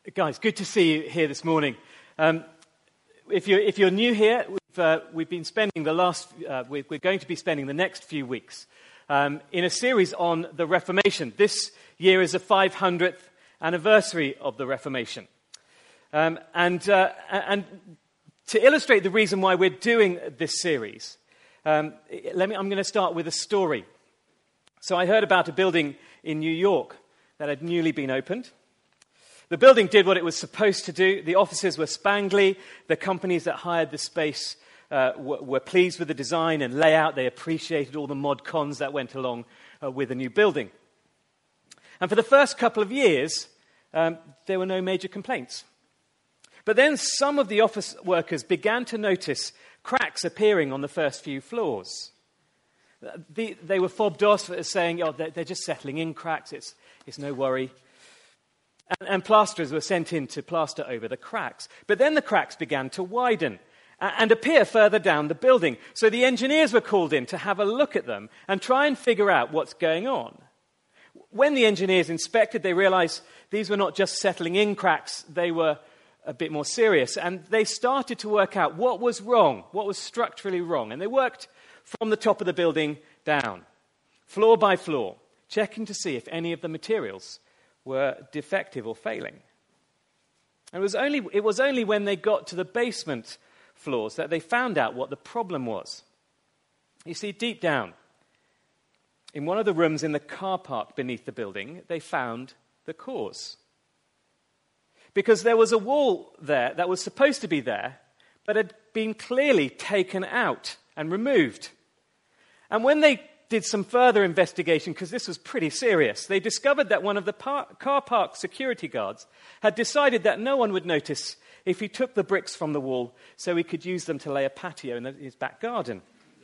Guys, good to see you here this morning. If you're new here, we've been spending we're going to be spending the next few weeks in a series on the Reformation. This year is the 500th anniversary of the Reformation, and to illustrate the reason why we're doing this series, I'm going to start with a story. So I heard about a building in New York that had newly been opened. The building did what it was supposed to do. The offices were spangly. The companies that hired the space were pleased with the design and layout. They appreciated all the mod cons that went along with the new building. And for the first couple of years, there were no major complaints. But then some of the office workers began to notice cracks appearing on the first few floors. They were fobbed off as saying, they're just settling in cracks, it's no worry. And plasterers were sent in to plaster over the cracks. But then the cracks began to widen and appear further down the building. So the engineers were called in to have a look at them and try and figure out what's going on. When the engineers inspected, they realized these were not just settling in cracks, they were a bit more serious. And they started to work out what was wrong, what was structurally wrong. And they worked from the top of the building down, floor by floor, checking to see if any of the materials were defective or failing. And it was only when they got to the basement floors that they found out what the problem was. You see, deep down, in one of the rooms in the car park beneath the building, they found the cause. Because there was a wall there that was supposed to be there, but had been clearly taken out and removed. And when they did some further investigation, because this was pretty serious, they discovered that one of the car park security guards had decided that no one would notice if he took the bricks from the wall so he could use them to lay a patio in his back garden.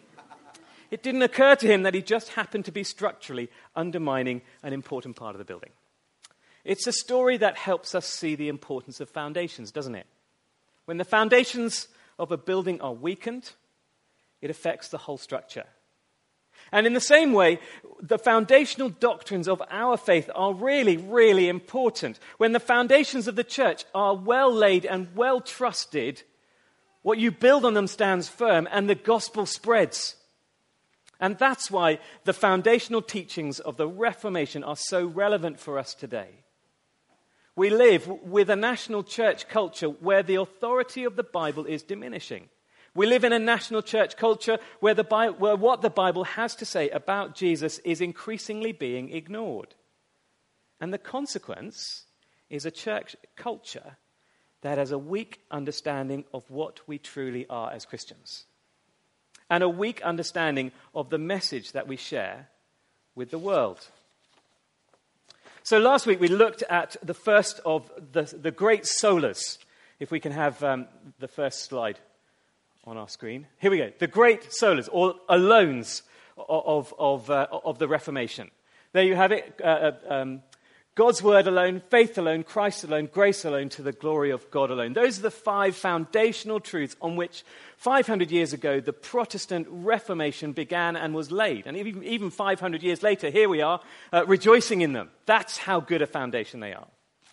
It didn't occur to him that he just happened to be structurally undermining an important part of the building. It's a story that helps us see the importance of foundations, doesn't it? When the foundations of a building are weakened, it affects the whole structure. And in the same way, the foundational doctrines of our faith are really, really important. When the foundations of the church are well laid and well trusted, what you build on them stands firm and the gospel spreads. And that's why the foundational teachings of the Reformation are so relevant for us today. We live with a national church culture where the authority of the Bible is diminishing. We live in a national church culture where what the Bible has to say about Jesus is increasingly being ignored. And the consequence is a church culture that has a weak understanding of what we truly are as Christians, and a weak understanding of the message that we share with the world. So last week we looked at the first of the great solas. If we can have the first slide on our screen. Here we go. The great solas, or alones of the Reformation. There you have it. God's word alone, faith alone, Christ alone, grace alone, to the glory of God alone. Those are the 5 foundational truths on which 500 years ago the Protestant Reformation began and was laid. And even 500 years later, here we are, rejoicing in them. That's how good a foundation they are.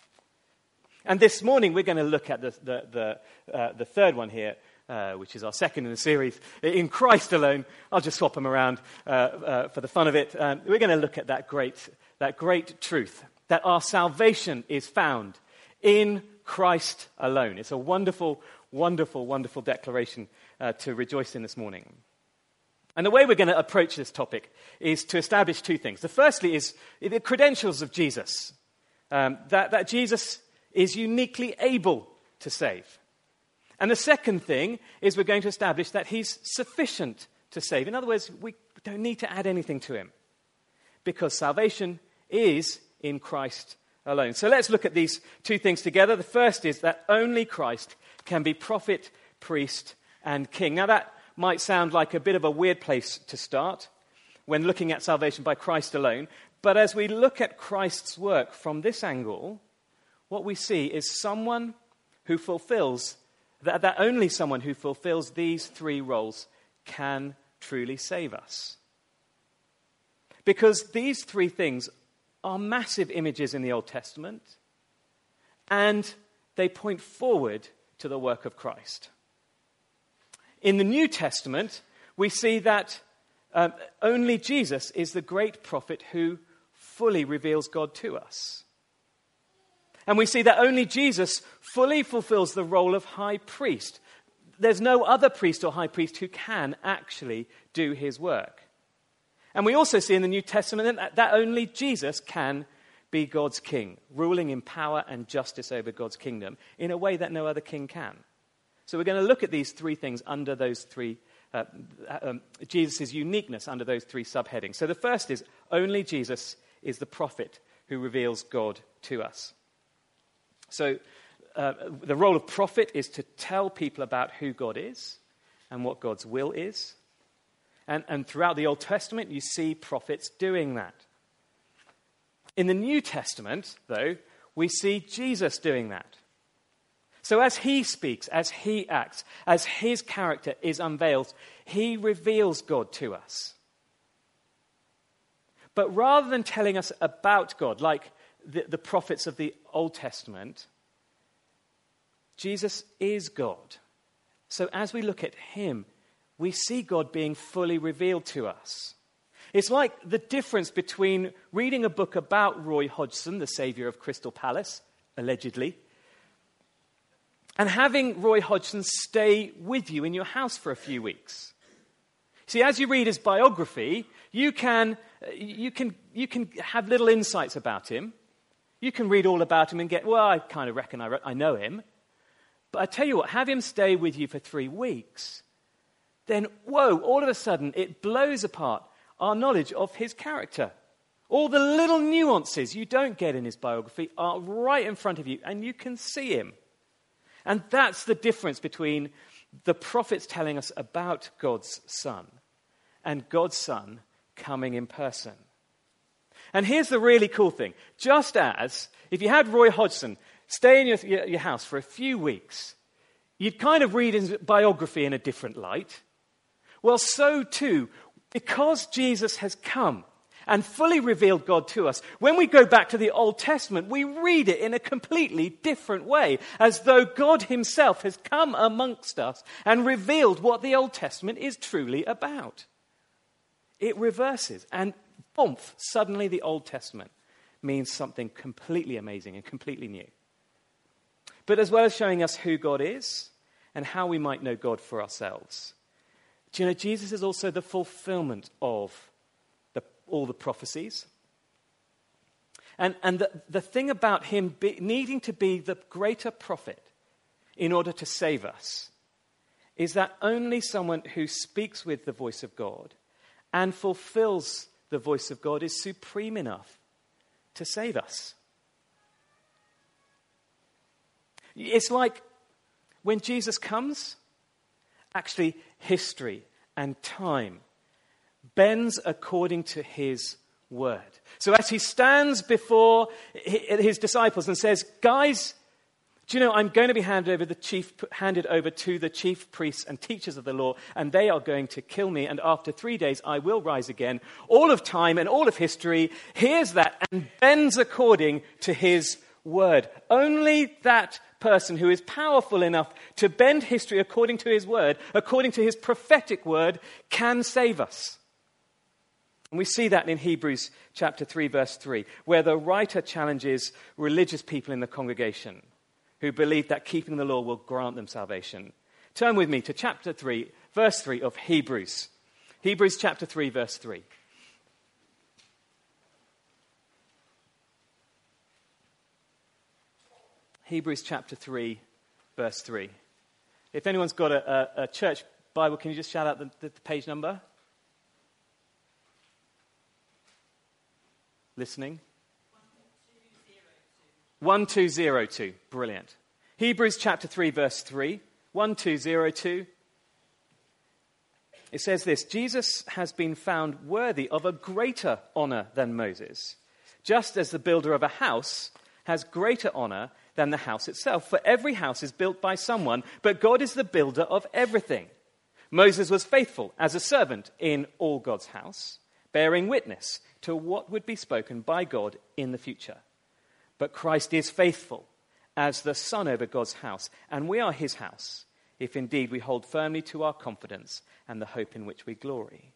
And this morning we're going to look at the third one here, which is our second in the series, in Christ alone. I'll just swap them around for the fun of it. We're going to look at that great truth, that our salvation is found in Christ alone. It's a wonderful, wonderful, wonderful declaration to rejoice in this morning. And the way we're going to approach this topic is to establish 2 things. The firstly is the credentials of Jesus, that Jesus is uniquely able to save. And the second thing is we're going to establish that he's sufficient to save. In other words, we don't need to add anything to him, because salvation is in Christ alone. So let's look at these 2 things together. The first is that only Christ can be prophet, priest, and king. Now that might sound like a bit of a weird place to start when looking at salvation by Christ alone. But as we look at Christ's work from this angle, what we see is someone who fulfills that only someone who fulfills these 3 roles can truly save us. Because these 3 things are massive images in the Old Testament, and they point forward to the work of Christ. In the New Testament, we see that only Jesus is the great prophet who fully reveals God to us. And we see that only Jesus fully fulfills the role of high priest. There's no other priest or high priest who can actually do his work. And we also see in the New Testament that only Jesus can be God's king, ruling in power and justice over God's kingdom in a way that no other king can. So we're going to look at these three things under those three, Jesus' uniqueness under those three subheadings. So the first is only Jesus is the prophet who reveals God to us. So the role of prophet is to tell people about who God is and what God's will is. And throughout the Old Testament, you see prophets doing that. In the New Testament, though, we see Jesus doing that. So as he speaks, as he acts, as his character is unveiled, he reveals God to us. But rather than telling us about God, like the prophets of the Old Testament, Jesus is God. So as we look at him, we see God being fully revealed to us. It's like the difference between reading a book about Roy Hodgson, the savior of Crystal Palace, allegedly, and having Roy Hodgson stay with you in your house for a few weeks. See, as you read his biography, you can have little insights about him. You can read all about him and get, well, I kind of reckon I know him. But I tell you what, have him stay with you for 3 weeks. Then, whoa, all of a sudden it blows apart our knowledge of his character. All the little nuances you don't get in his biography are right in front of you, and you can see him. And that's the difference between the prophets telling us about God's Son and God's Son coming in person. And here's the really cool thing. Just as if you had Roy Hodgson stay in your house for a few weeks, you'd kind of read his biography in a different light. Well, so too, because Jesus has come and fully revealed God to us, when we go back to the Old Testament, we read it in a completely different way, as though God himself has come amongst us and revealed what the Old Testament is truly about. It reverses, and boom, suddenly the Old Testament means something completely amazing and completely new. But as well as showing us who God is and how we might know God for ourselves, do you know, Jesus is also the fulfillment of all the prophecies. And the thing about him needing to be the greater prophet in order to save us is that only someone who speaks with the voice of God and fulfills the voice of God is supreme enough to save us. It's like when Jesus comes, actually history and time bends according to his word. So as he stands before his disciples and says, guys, do you know, I'm going to be handed over to the chief priests and teachers of the law, and they are going to kill me, and after 3 days I will rise again. All of time and all of history hears that and bends according to his word. Only that person who is powerful enough to bend history according to his word, according to his prophetic word, can save us. And we see that in Hebrews chapter 3, verse 3, where the writer challenges religious people in the congregation who believe that keeping the law will grant them salvation. Turn with me to chapter 3, verse 3 of Hebrews. Hebrews chapter 3, verse 3. Hebrews chapter 3, verse 3. If anyone's got a church Bible, can you just shout out the page number? Listening? 1202. Brilliant. Hebrews chapter 3, verse 3. 1202. It says this: Jesus has been found worthy of a greater honor than Moses, just as the builder of a house has greater honor than the house itself. For every house is built by someone, but God is the builder of everything. Moses was faithful as a servant in all God's house, bearing witness to what would be spoken by God in the future. But Christ is faithful as the Son over God's house, and we are his house, if indeed we hold firmly to our confidence and the hope in which we glory.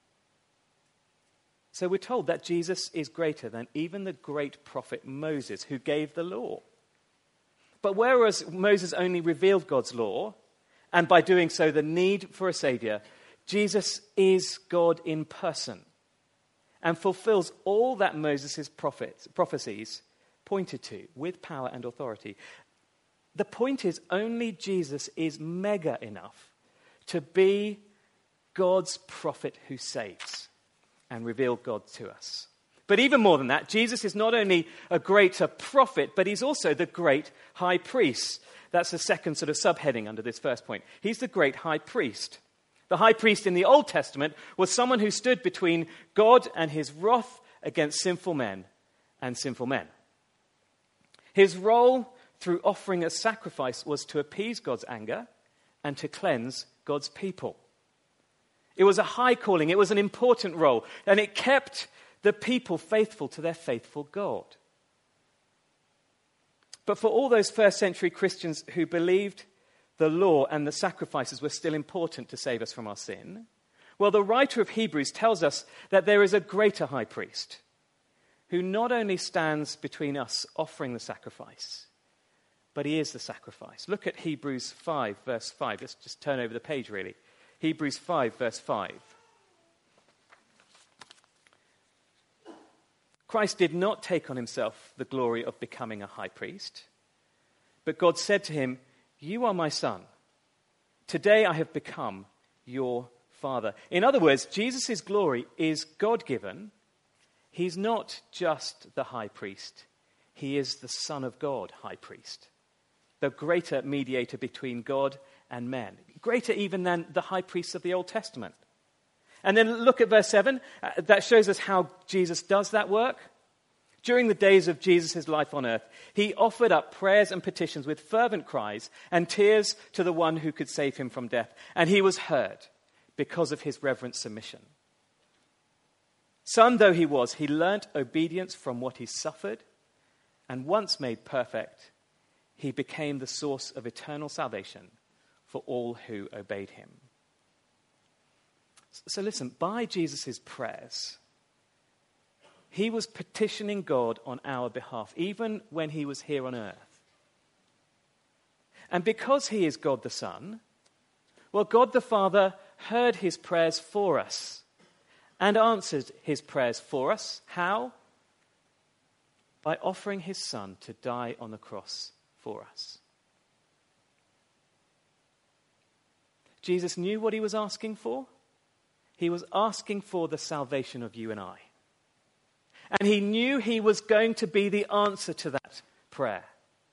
So we're told that Jesus is greater than even the great prophet Moses, who gave the law. But whereas Moses only revealed God's law, and by doing so the need for a Saviour, Jesus is God in person and fulfills all that Moses' prophecies pointed to with power and authority. The point is, only Jesus is mega enough to be God's prophet who saves and reveal God to us. But even more than that, Jesus is not only a greater prophet, but he's also the great high priest. That's the second sort of subheading under this first point. He's the great high priest. The high priest in the Old Testament was someone who stood between God and his wrath against sinful men and sinful men. His role through offering a sacrifice was to appease God's anger and to cleanse God's people. It was a high calling, it was an important role, and it kept the people faithful to their faithful God. But for all those first century Christians who believed the law and the sacrifices were still important to save us from our sin, well, the writer of Hebrews tells us that there is a greater high priest who not only stands between us offering the sacrifice, but he is the sacrifice. Look at Hebrews 5, verse 5. Let's just turn over the page, really. Hebrews 5, verse 5. Christ did not take on himself the glory of becoming a high priest, but God said to him, "You are my son. Today I have become your father." In other words, Jesus' glory is God-given. He's not just the high priest. He is the Son of God, high priest, the greater mediator between God and men, greater even than the high priests of the Old Testament. And then look at verse 7. That shows us how Jesus does that work. During the days of Jesus' life on earth, he offered up prayers and petitions with fervent cries and tears to the one who could save him from death. And he was heard because of his reverent submission. Son though he was, he learnt obedience from what he suffered, and once made perfect, he became the source of eternal salvation for all who obeyed him. So listen, by Jesus' prayers, he was petitioning God on our behalf, even when he was here on earth. And because he is God the Son, well, God the Father heard his prayers for us and answered his prayers for us. How? By offering his Son to die on the cross for us. Jesus knew what he was asking for. He was asking for the salvation of you and I. And he knew he was going to be the answer to that prayer.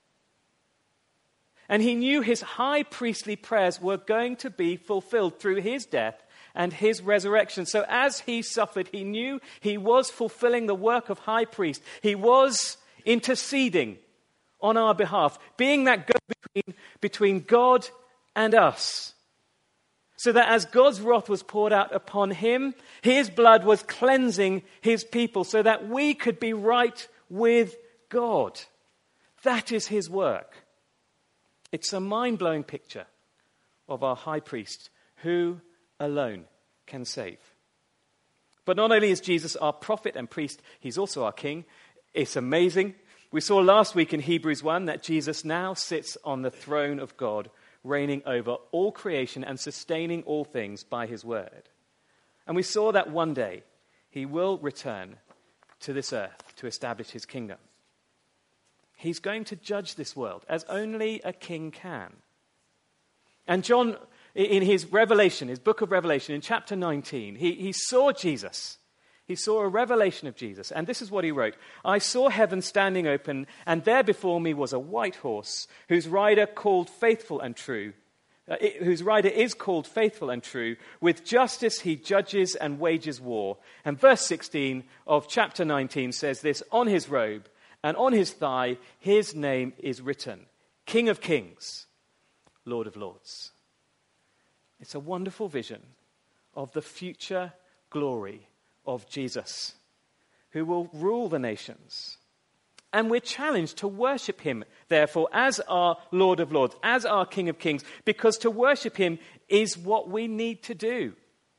And he knew his high priestly prayers were going to be fulfilled through his death and his resurrection. So as he suffered, he knew he was fulfilling the work of high priest. He was interceding on our behalf, being that go-between between God and us. So that as God's wrath was poured out upon him, his blood was cleansing his people so that we could be right with God. That is his work. It's a mind-blowing picture of our high priest who alone can save. But not only is Jesus our prophet and priest, he's also our king. It's amazing. We saw last week in Hebrews 1 that Jesus now sits on the throne of God, reigning over all creation and sustaining all things by his word. And we saw that one day he will return to this earth to establish his kingdom. He's going to judge this world as only a king can. And John, in his Revelation, his book of Revelation, in chapter 19, he saw Jesus. He saw a revelation of Jesus. And this is what he wrote. "I saw heaven standing open, and there before me was a white horse, whose rider called faithful and true. Whose rider is called faithful and true. With justice he judges and wages war." And verse 16 of chapter 19 says this: "On his robe and on his thigh his name is written, King of Kings, Lord of Lords." It's a wonderful vision of the future glory of Jesus, who will rule the nations And we're challenged to worship him, therefore, as our Lord of Lords, as our King of Kings, because to worship him is what we need to do.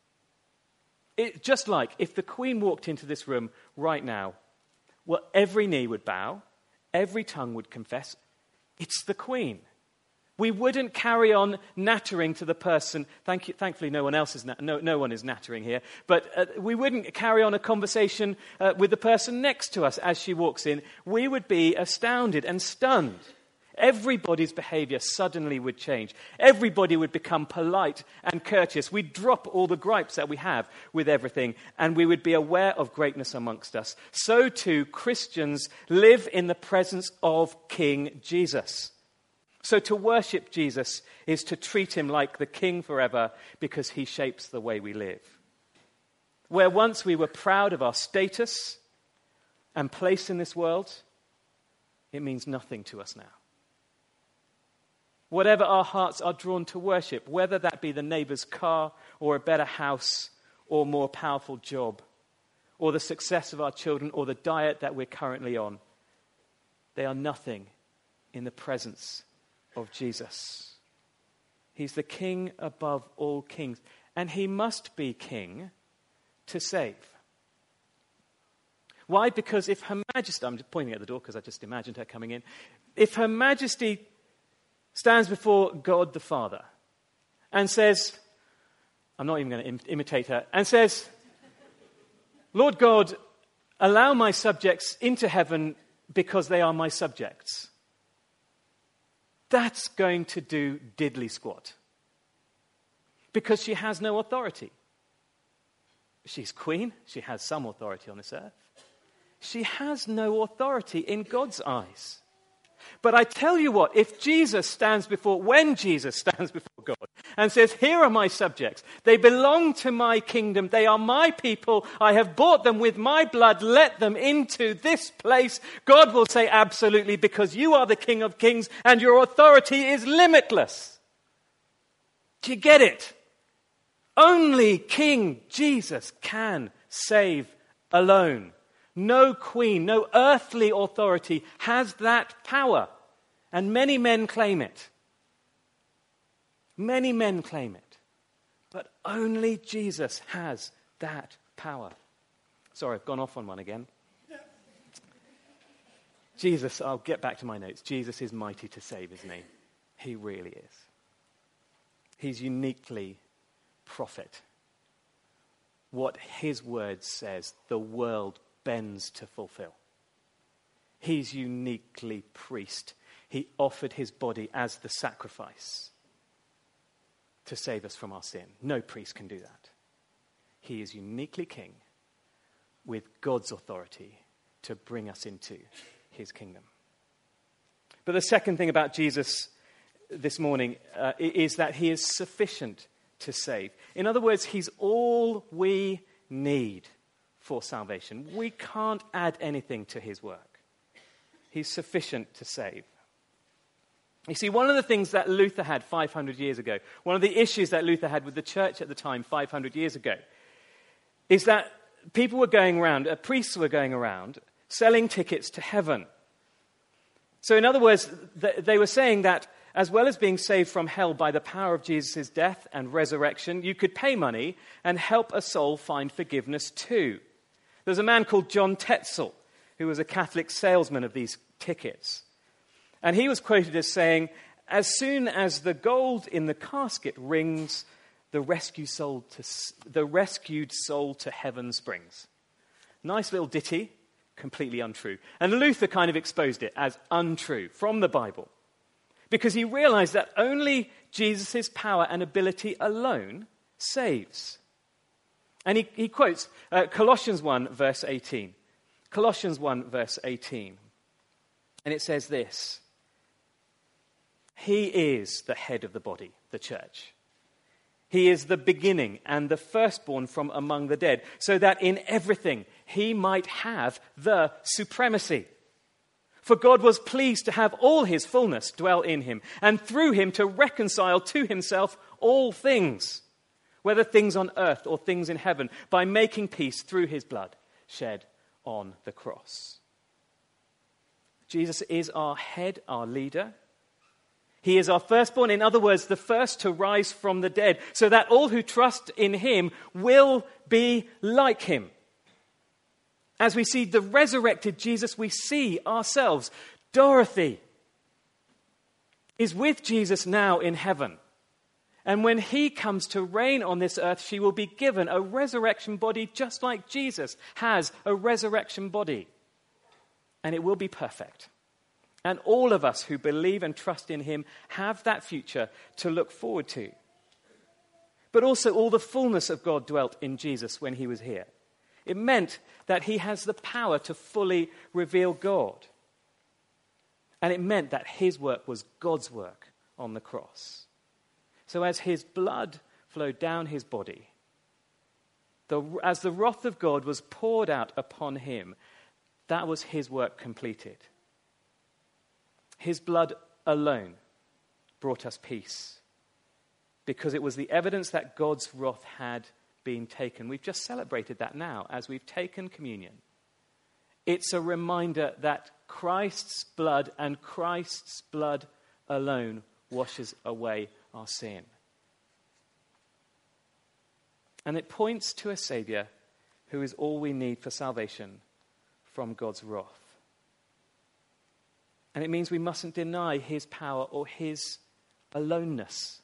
Just like if the Queen walked into this room right now, well, every knee would bow, every tongue would confess, it's the Queen. We wouldn't carry on nattering to the person. Thankfully, no one else is no one is nattering here. But we wouldn't carry on a conversation with the person next to us as she walks in. We would be astounded and stunned. Everybody's behavior suddenly would change. Everybody would become polite and courteous. We'd drop all the gripes that we have with everything, and we would be aware of greatness amongst us. So too, Christians live in the presence of King Jesus. So to worship Jesus is to treat him like the King forever because he shapes the way we live. Where once we were proud of our status and place in this world, it means nothing to us now. Whatever our hearts are drawn to worship, whether that be the neighbor's car or a better house or more powerful job or the success of our children or the diet that we're currently on, they are nothing in the presence of Jesus. He's the King above all kings, and he must be king to save. Why? Because if Her Majesty, I'm just pointing at the door because I just imagined her coming in, if Her Majesty stands before God the Father and says, I'm not even going to imitate her, and says, Lord God, allow my subjects into heaven because they are my subjects. That's going to do diddly squat. Because she has no authority. She's queen. She has some authority on this earth. She has no authority in God's eyes. But I tell you what, when Jesus stands before God and says, here are my subjects, they belong to my kingdom, they are my people, I have bought them with my blood, let them into this place, God will say absolutely, because you are the King of Kings and your authority is limitless. Do you get it? Only King Jesus can save alone. No queen, no earthly authority has that power. And many men claim it. Many men claim it. But only Jesus has that power. Sorry, I've gone off on one again. Jesus, I'll get back to my notes. Jesus is mighty to save, isn't he? He really is. He's uniquely prophet. What his word says, the world bends to fulfill. He's uniquely priest. He offered his body as the sacrifice to save us from our sin. No priest can do that. He is uniquely king with God's authority to bring us into his kingdom. But the second thing about Jesus this morning is that he is sufficient to save. In other words, he's all we need for salvation. We can't add anything to his work. He's sufficient to save. You see, one of the things that Luther had 500 years ago, one of the issues that Luther had with the church at the time 500 years ago, is that people were going around, priests were going around, selling tickets to heaven. So in other words, they were saying that as well as being saved from hell by the power of Jesus' death and resurrection, you could pay money and help a soul find forgiveness too. There's a man called John Tetzel, who was a Catholic salesman of these tickets. And he was quoted as saying, as soon as the gold in the casket rings, the rescued soul to heaven springs. Nice little ditty, completely untrue. And Luther kind of exposed it as untrue from the Bible. Because he realized that only Jesus' power and ability alone saves. And he quotes Colossians 1, verse 18. Colossians 1, verse 18. And it says this: He is the head of the body, the church. He is the beginning and the firstborn from among the dead, so that in everything he might have the supremacy. For God was pleased to have all his fullness dwell in him, and through him to reconcile to himself all things, whether things on earth or things in heaven, by making peace through his blood shed on the cross. Jesus is our head, our leader. He is our firstborn, in other words, the first to rise from the dead, so that all who trust in him will be like him. As we see the resurrected Jesus, we see ourselves. Dorothy is with Jesus now in heaven. And when he comes to reign on this earth, she will be given a resurrection body just like Jesus has a resurrection body. And it will be perfect. And all of us who believe and trust in him have that future to look forward to. But also all the fullness of God dwelt in Jesus when he was here. It meant that he has the power to fully reveal God. And it meant that his work was God's work on the cross. So as his blood flowed down his body, as the wrath of God was poured out upon him, that was his work completed. His blood alone brought us peace, because it was the evidence that God's wrath had been taken. We've just celebrated that now as we've taken communion. It's a reminder that Christ's blood and Christ's blood alone washes away our sin. And it points to a Savior who is all we need for salvation from God's wrath. And it means we mustn't deny his power or his aloneness.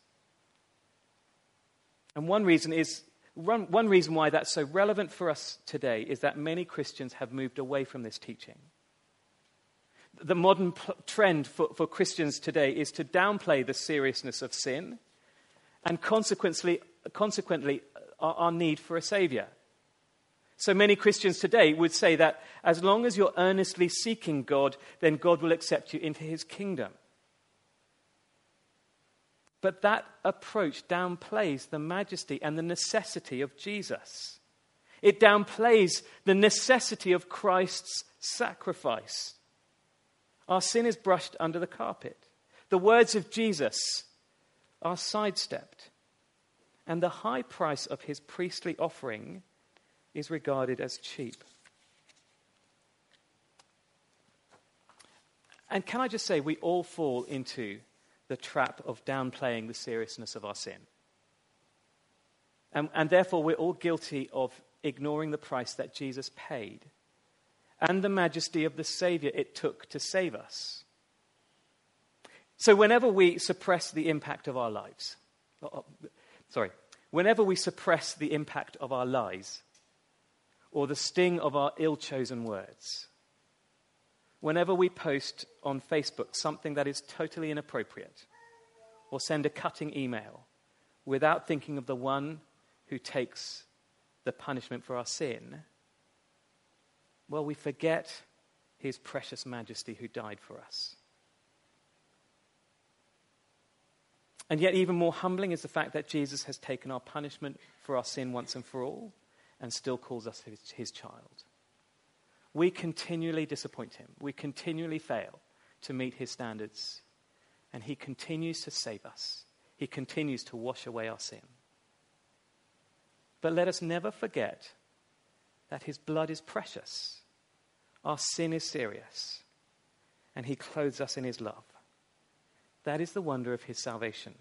And one reason why that's so relevant for us today is that many Christians have moved away from this teaching. The modern trend for Christians today is to downplay the seriousness of sin and consequently our need for a Savior. So many Christians today would say that as long as you're earnestly seeking God, then God will accept you into his kingdom. But that approach downplays the majesty and the necessity of Jesus. It downplays the necessity of Christ's sacrifice. Our sin is brushed under the carpet. The words of Jesus are sidestepped. And the high price of his priestly offering is regarded as cheap. And can I just say, we all fall into the trap of downplaying the seriousness of our sin. And therefore, we're all guilty of ignoring the price that Jesus paid and the majesty of the Savior it took to save us. So whenever we suppress the impact of our lives, whenever we suppress the impact of our lies or the sting of our ill-chosen words, whenever we post on Facebook something that is totally inappropriate or send a cutting email without thinking of the one who takes the punishment for our sin, well, we forget his precious majesty who died for us. And yet even more humbling is the fact that Jesus has taken our punishment for our sin once and for all and still calls us his child. We continually disappoint him. We continually fail to meet his standards. And he continues to save us. He continues to wash away our sin. But let us never forget that his blood is precious. Our sin is serious. And he clothes us in his love. That is the wonder of his salvation.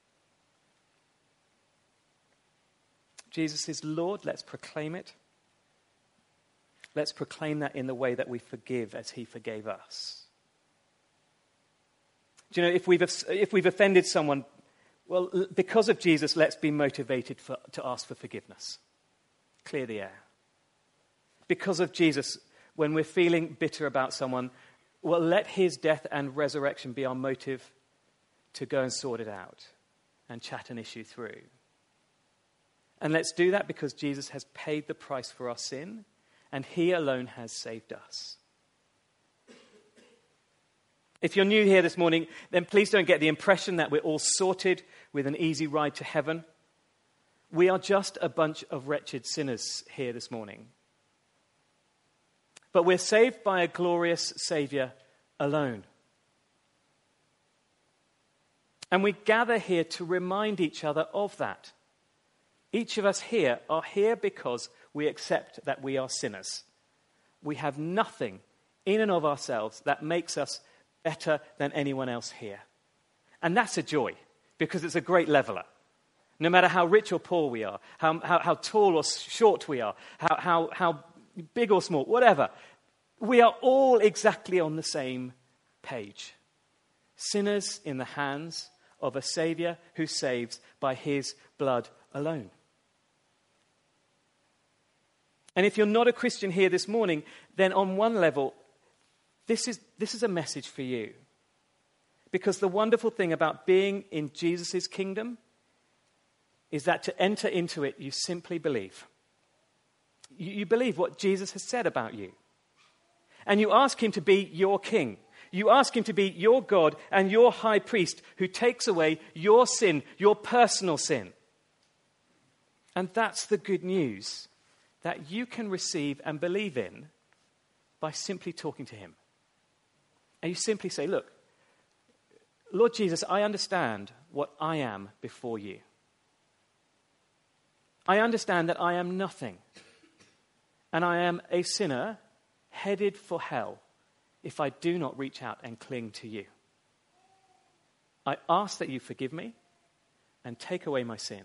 Jesus is Lord. Let's proclaim it. Let's proclaim that in the way that we forgive as he forgave us. Do you know, if we've offended someone, well, because of Jesus, let's be motivated to ask for forgiveness. Clear the air. Because of Jesus, when we're feeling bitter about someone, well, let his death and resurrection be our motive to go and sort it out and chat an issue through. And let's do that because Jesus has paid the price for our sin and he alone has saved us. If you're new here this morning, then please don't get the impression that we're all sorted with an easy ride to heaven. We are just a bunch of wretched sinners here this morning. But we're saved by a glorious Savior alone. And we gather here to remind each other of that. Each of us here are here because we accept that we are sinners. We have nothing in and of ourselves that makes us better than anyone else here. And that's a joy, because it's a great leveler. No matter how rich or poor we are, how tall or short we are, how big or small, whatever, we are all exactly on the same page. Sinners in the hands of a Saviour who saves by his blood alone. And if you're not a Christian here this morning, then on one level, this is a message for you. Because the wonderful thing about being in Jesus' kingdom is that to enter into it, you simply believe. You believe what Jesus has said about you. And you ask him to be your king. You ask him to be your God and your high priest who takes away your sin, your personal sin. And that's the good news that you can receive and believe in by simply talking to him. And you simply say, look, Lord Jesus, I understand what I am before you. I understand that I am nothing. And I am a sinner headed for hell if I do not reach out and cling to you. I ask that you forgive me and take away my sin.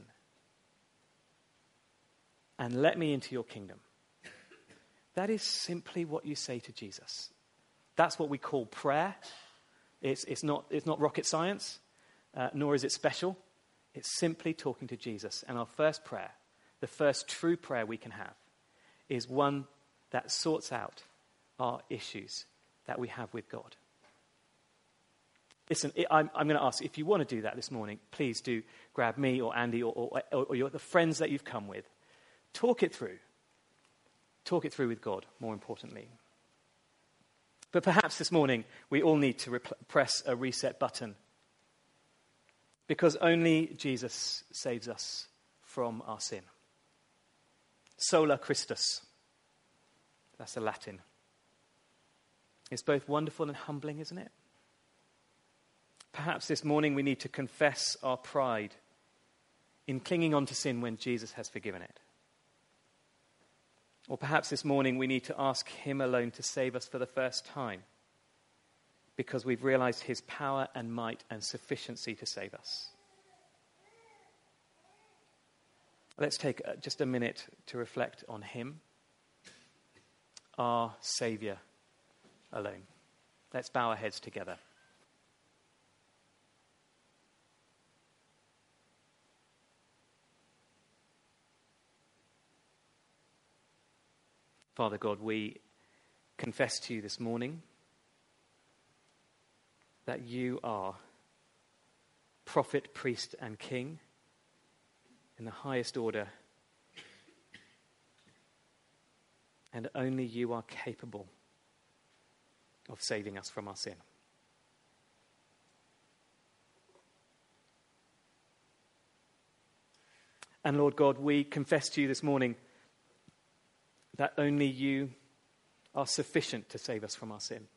And let me into your kingdom. That is simply what you say to Jesus. That's what we call prayer. It's not rocket science, nor is it special. It's simply talking to Jesus. And our first prayer, the first true prayer we can have, is one that sorts out our issues that we have with God. Listen, I'm going to ask, if you want to do that this morning, please do grab me or Andy or the friends that you've come with. Talk it through. Talk it through with God, more importantly. But perhaps this morning we all need to press a reset button, because only Jesus saves us from our sin. Sola Christus. That's the Latin. It's both wonderful and humbling, isn't it? Perhaps this morning we need to confess our pride in clinging on to sin when Jesus has forgiven it. Or perhaps this morning we need to ask him alone to save us for the first time, because we've realized his power and might and sufficiency to save us. Let's take just a minute to reflect on him, our Saviour alone. Let's bow our heads together. Father God, we confess to you this morning that you are prophet, priest, and king in the highest order, and only you are capable of saving us from our sin. And Lord God, we confess to you this morning that only you are sufficient to save us from our sin.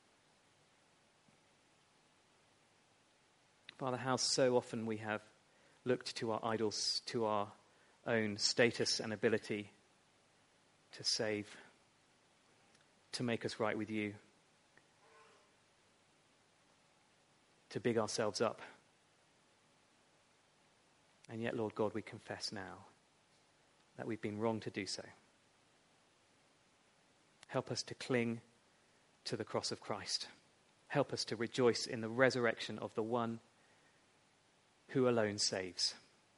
Father, how so often we have looked to our idols, to our own status and ability to save, to make us right with you, to big ourselves up. And yet, Lord God, we confess now that we've been wrong to do so. Help us to cling to the cross of Christ. Help us to rejoice in the resurrection of the one who alone saves.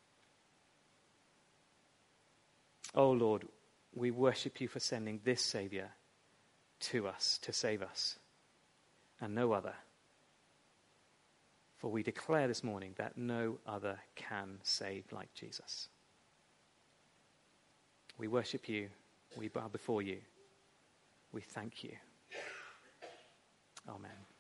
Oh Lord, we worship you for sending this Saviour to us to save us, and no other. For we declare this morning that no other can save like Jesus. We worship you. We bow before you. We thank you. Amen.